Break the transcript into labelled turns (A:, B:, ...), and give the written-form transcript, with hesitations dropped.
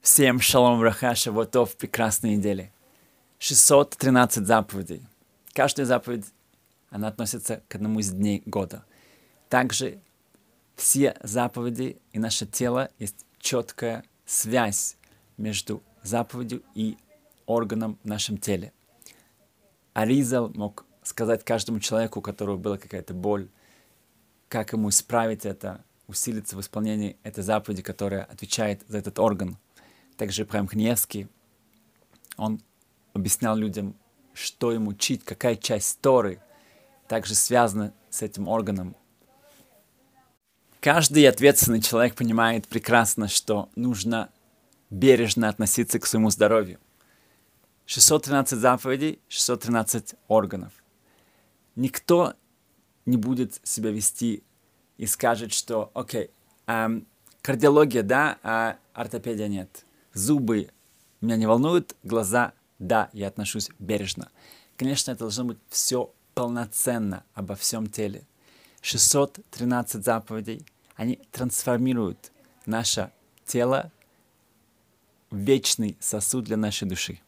A: Всем шалом браха, шавуатов, прекрасной недели. 613 заповедей. Каждая заповедь, она относится к одному из дней года. Также все заповеди и наше тело есть четкая связь между заповедью и органом в нашем теле. Аризал мог сказать каждому человеку, у которого была какая-то боль, как ему исправить это, усилиться в исполнении этой заповеди, которая отвечает за этот орган. Также Ефраим Каниевский, он объяснял людям, что им учить, какая часть Торы также связана с этим органом. Каждый ответственный человек понимает прекрасно, что нужно бережно относиться к своему здоровью. 613 заповедей, 613 органов. Никто не будет себя вести и скажет, что окей, кардиология, да, а ортопедия нет. Зубы меня не волнуют, глаза, да, я отношусь бережно. Конечно, это должно быть все полноценно обо всем теле. 613 заповедей, они трансформируют наше тело в вечный сосуд для нашей души.